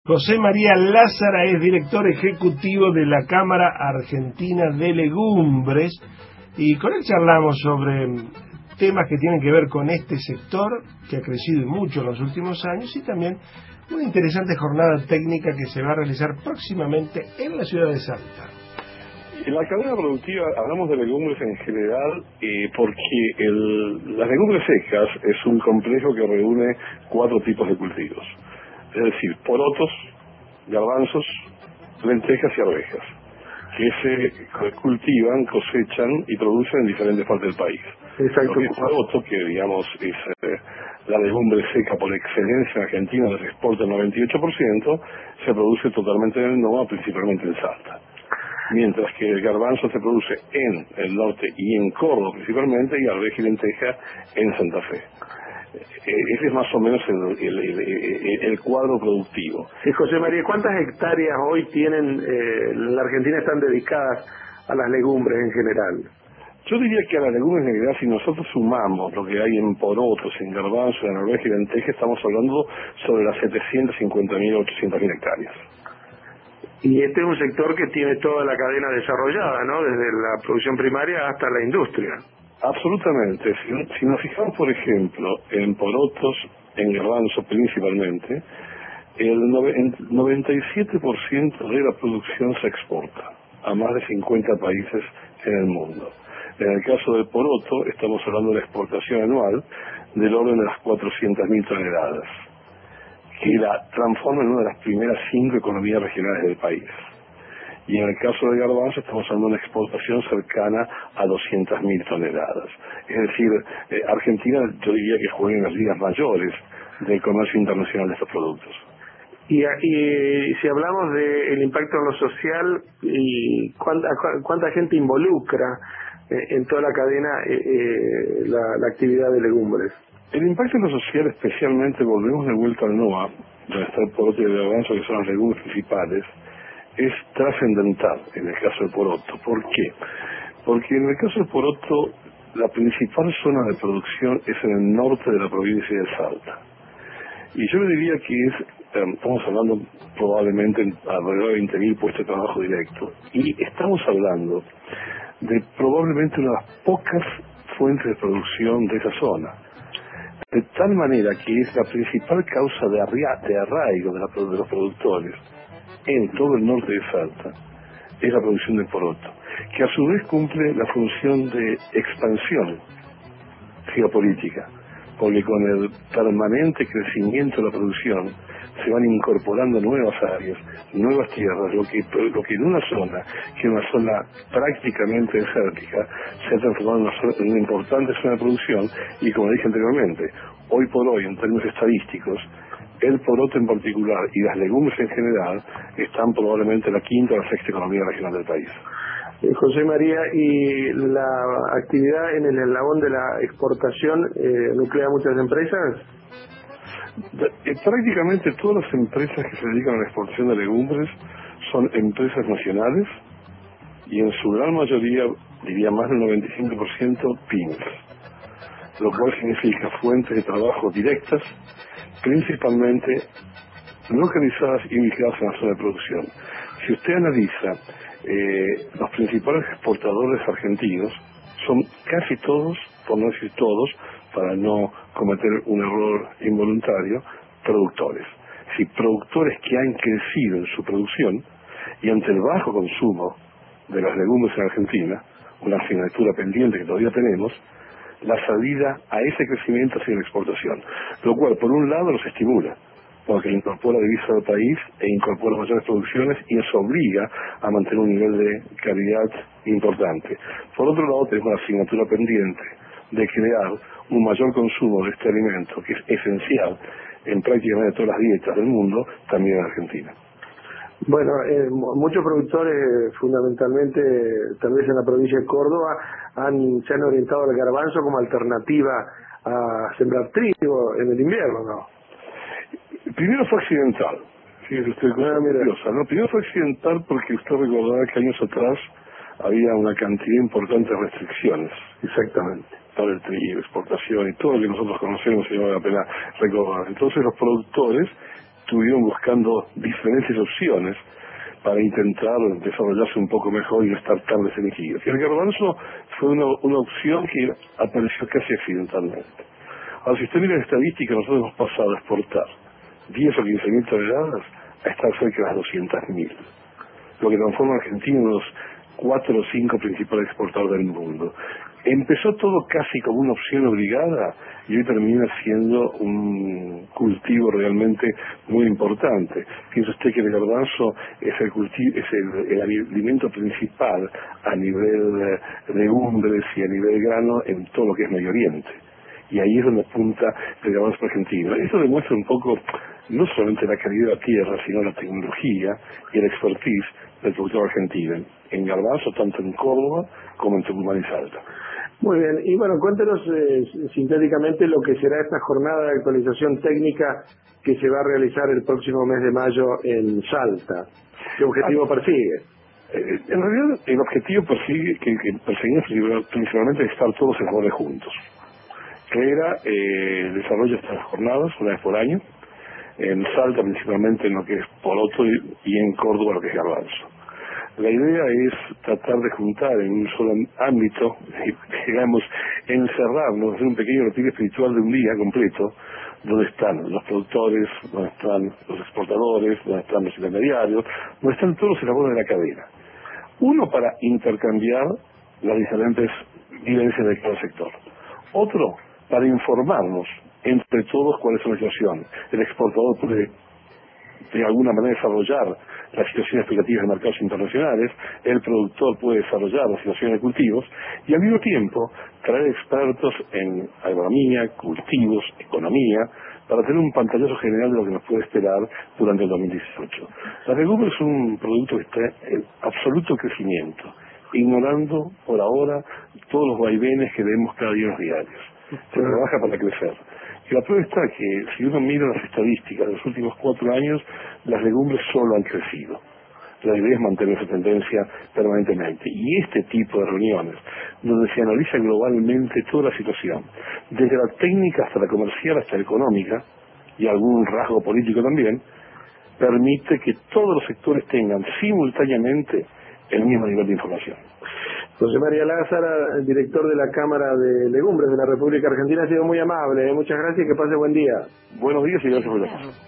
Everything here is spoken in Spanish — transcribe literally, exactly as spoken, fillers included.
José María Lázara es director ejecutivo de la Cámara Argentina de Legumbres y con él charlamos sobre temas que tienen que ver con este sector que ha crecido y mucho en los últimos años y también una interesante jornada técnica que se va a realizar próximamente en la ciudad de Salta. En la cadena productiva hablamos de legumbres en general eh, porque el, las legumbres secas es un complejo que reúne cuatro tipos de cultivos. Es decir, porotos, garbanzos, lentejas y arvejas, que se cultivan, cosechan y producen en diferentes partes del país. Exacto. Lo que es poroto, que digamos es eh, la legumbre seca por excelencia en Argentina, donde se exporta el noventa y ocho por ciento, se produce totalmente en el NOA, principalmente en Salta. Mientras que el garbanzo se produce en el norte y en Córdoba principalmente, y arveja y lenteja en Santa Fe. Ese es más o menos el, el, el, el cuadro productivo. Y José María, ¿cuántas hectáreas hoy tienen, eh, en la Argentina están dedicadas a las legumbres en general? Yo diría que a las legumbres en general, si nosotros sumamos lo que hay en porotos, en garbanzo, en arveja y lenteja, estamos hablando sobre las setecientas cincuenta mil, ochocientas mil hectáreas. Y este es un sector que tiene toda la cadena desarrollada, ¿no? Desde la producción primaria hasta la industria. Absolutamente. Si, si nos fijamos, por ejemplo, en porotos, en garbanzo principalmente, el noventa y siete por ciento de la producción se exporta a más de cincuenta países en el mundo. En el caso del poroto, estamos hablando de la exportación anual del orden de las cuatrocientas mil toneladas, que la transforma en una de las primeras cinco economías regionales del país. Y en el caso de garbanzo estamos hablando de una exportación cercana a doscientas mil toneladas. Es decir, eh, Argentina yo diría que juega en las ligas mayores del comercio internacional de estos productos. Y, y si hablamos del impacto en lo social, y cuánta, cuánta gente involucra eh, en toda la cadena eh, eh, la, la actividad de legumbres. El impacto en lo social, especialmente, volvemos de vuelta al NOA, donde está el poroto y el garbanzo, que son las legumbres principales, es trascendental en el caso del poroto. ¿Por qué? Porque en el caso del poroto, la principal zona de producción es en el norte de la provincia de Salta. Y yo le diría que es, eh, estamos hablando probablemente alrededor de veinte mil puestos de trabajo directo. Y estamos hablando de probablemente una de las pocas fuentes de producción de esa zona. De tal manera que es la principal causa de, arra de arraigo de, la, de los productores en todo el norte de Salta, es la producción de poroto, que a su vez cumple la función de expansión geopolítica, porque con el permanente crecimiento de la producción se van incorporando nuevas áreas, nuevas tierras, lo que, lo que en una zona, que es una zona prácticamente desértica, se ha transformado en una, zona, en una importante zona de producción, y como dije anteriormente, hoy por hoy, en términos estadísticos, el poroto en particular y las legumbres en general están probablemente en la quinta o la sexta economía regional del país. Eh, José María, ¿y la actividad en el eslabón de la exportación eh, nuclea muchas empresas? Eh, prácticamente todas las empresas que se dedican a la exportación de legumbres son empresas nacionales y en su gran mayoría, diría más del noventa y cinco por ciento, pymes, lo cual significa fuentes de trabajo directas, principalmente localizadas y ubicadas en la zona de producción. Si usted analiza eh, los principales exportadores argentinos, son casi todos, por no decir todos, para no cometer un error involuntario, productores. Si productores que han crecido en su producción y ante el bajo consumo de las legumbres en Argentina, una asignatura pendiente que todavía tenemos, la salida a ese crecimiento hacia la exportación, lo cual por un lado los estimula, porque incorpora divisa del país e incorpora mayores producciones y nos obliga a mantener un nivel de calidad importante. Por otro lado tenemos una asignatura pendiente de crear un mayor consumo de este alimento, que es esencial en prácticamente todas las dietas del mundo, también en Argentina. Bueno, eh, muchos productores, fundamentalmente, tal vez en la provincia de Córdoba, han, se han orientado al garbanzo como alternativa a sembrar trigo en el invierno, ¿no? Primero fue accidental. Fíjese usted, cosa curiosa, ¿no? Primero fue accidental porque usted recordará que años atrás había una cantidad importante de restricciones. Exactamente. Para el trigo, exportación y todo lo que nosotros conocemos y no vale la pena recordar. Entonces los productores estuvieron buscando diferentes opciones para intentar desarrollarse un poco mejor y no estar tan restringidos. Y el garbanzo fue una, una opción que apareció casi accidentalmente. Ahora, si usted mira la estadística, nosotros hemos pasado a exportar diez o quince mil toneladas a estar cerca de las doscientas mil, lo que transforma a Argentina en los cuatro o cinco principales exportadores del mundo. Empezó todo casi como una opción obligada y hoy termina siendo un cultivo realmente muy importante. Piensa usted que el garbanzo es el, cultivo, es el, el alimento principal a nivel de legumbres y a nivel grano en todo lo que es Medio Oriente. Y ahí es donde apunta el garbanzo argentino. Eso demuestra un poco no solamente la calidad de la tierra, sino la tecnología y el expertise del productor argentino, en garbanzo, tanto en Córdoba como en Tucumán y Salta. Muy bien, y bueno, cuéntenos eh, sintéticamente lo que será esta jornada de actualización técnica que se va a realizar el próximo mes de mayo en Salta. ¿Qué objetivo ah, persigue? Eh, en realidad, el objetivo persigue, que, que perseguimos principalmente es estar todos en labores juntos, que era eh, el desarrollo de estas jornadas una vez por año, en Salta principalmente en lo que es poroto y, y en Córdoba lo que es garbanzo. La idea es tratar de juntar en un solo ámbito, digamos, encerrarnos, hacer un pequeño retiro espiritual de un día completo, donde están los productores, donde están los exportadores, donde están los intermediarios, donde están todos los elaboradores de la cadena. Uno, para intercambiar las diferentes vivencias de cada sector. Otro, para informarnos entre todos cuál es su situación. El exportador puede de alguna manera desarrollar las situaciones explicativas de mercados internacionales, el productor puede desarrollar las situaciones de cultivos y al mismo tiempo traer expertos en agronomía, cultivos, economía, para tener un pantallazo general de lo que nos puede esperar durante el dos mil dieciocho. La legumbre es un producto que está en absoluto crecimiento, ignorando por ahora todos los vaivenes que vemos cada día en los diarios. Se trabaja para crecer. Y la prueba está que, si uno mira las estadísticas de los últimos cuatro años, las legumbres solo han crecido. La idea es mantener esa tendencia permanentemente. Y este tipo de reuniones, donde se analiza globalmente toda la situación, desde la técnica hasta la comercial hasta la económica, y algún rasgo político también, permite que todos los sectores tengan simultáneamente el mismo nivel de información. José María Lázara, el director de la Cámara de Legumbres de la República Argentina, ha sido muy amable. Muchas gracias y que pase buen día. Buenos días y gracias por la